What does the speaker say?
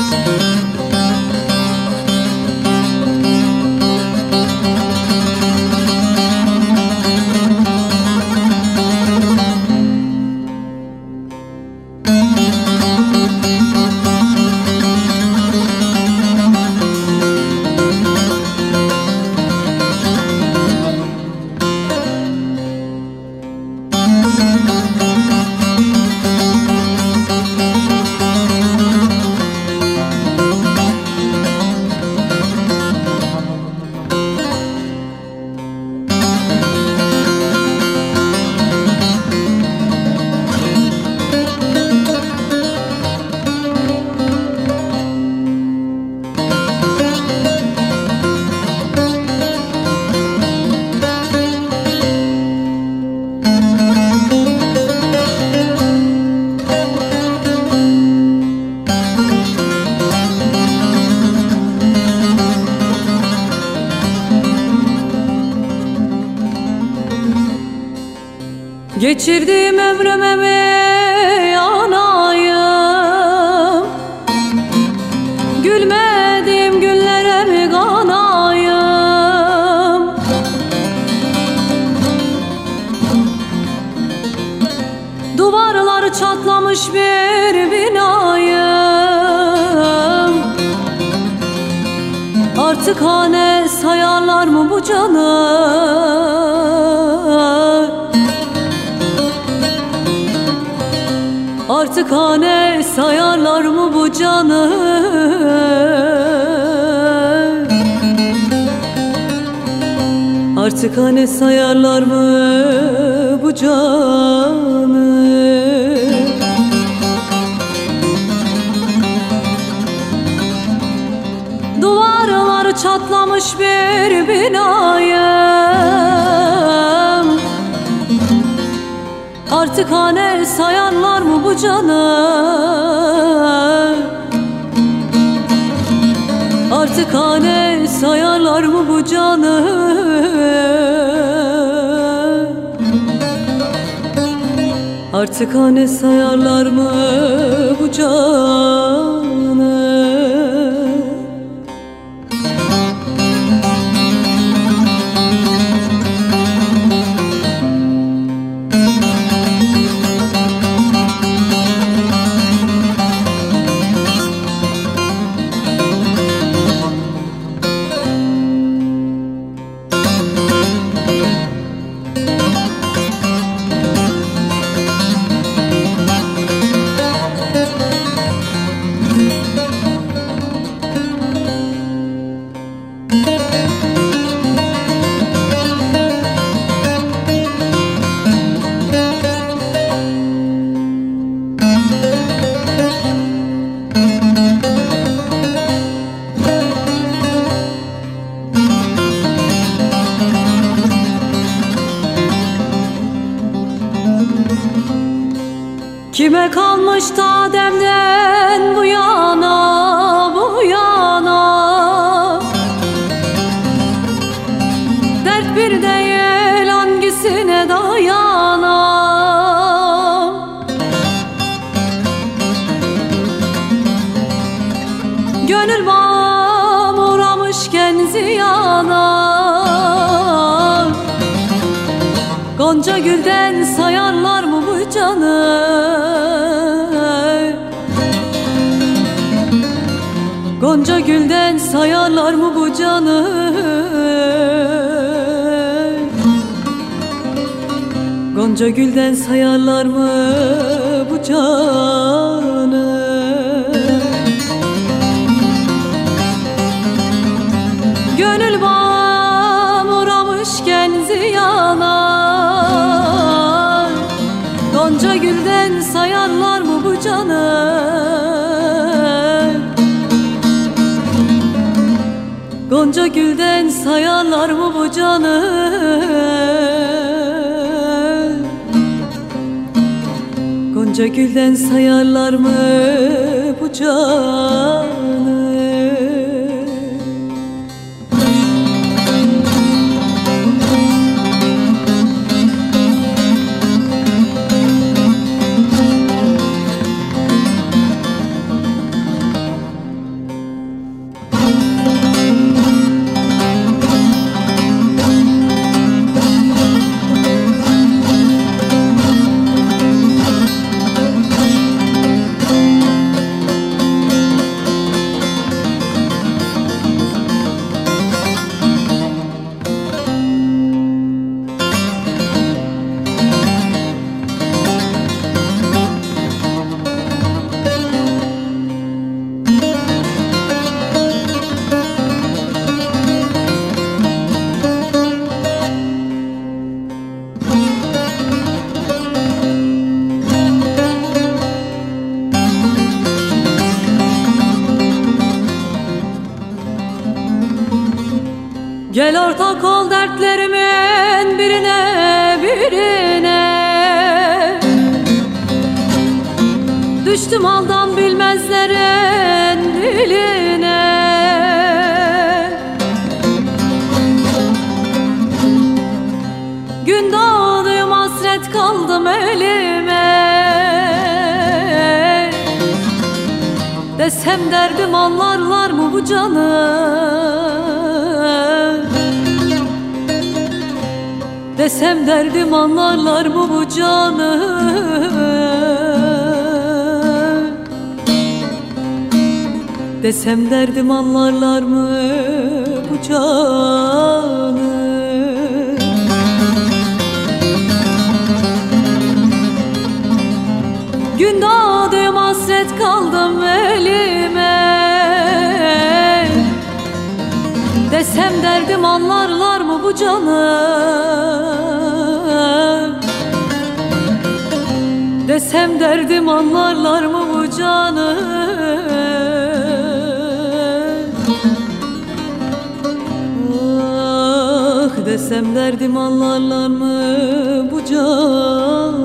Geçirdiğim ömrüme mi yanayım, gülmediğim günlere mi kanayım? Duvarları çatlamış bir binayım, artık hane sayarlar mı bu canı? Artık hane sayarlar mı bu canı? Artık hane sayarlar mı bu canı? Duvarları çatlamış bir binayım, artık hane sayarlar mı bu canı? Artık hane sayarlar mı bu canı? Artık hane sayarlar mı bu canı? Kime kalmış ta demden bu yana, bu yana? Dert bir değil, hangisine dayanam? Gönül bağım uğramışken ziyana, gonca gülden sayarlar mı bu canı? Gonca gülden sayarlar mı bu canı? Gonca gülden sayarlar mı bu canı? Gönül bağım uğramışken ziyana, gonca gülden sayarlar mı bu canı? Gonca gülden sayarlar mı bu canı? Gonca gülden sayarlar mı bu canı? Gel ortak ol dertlerimin birine birine. Düştüm haldan bilmezlerin diline. Gün doğdum hasret kaldım elime. Desem derdim anlarlar mı bu canı? Desem derdim anlarlar mı bu canı? Desem derdim anlarlar mı bu canı? Gün doğdum hasret kaldım elime. Desem derdim anlarlar mı bu canı? Desem derdim anlarlar mı bu canı? Ah, desem derdim anlarlar mı bu canı?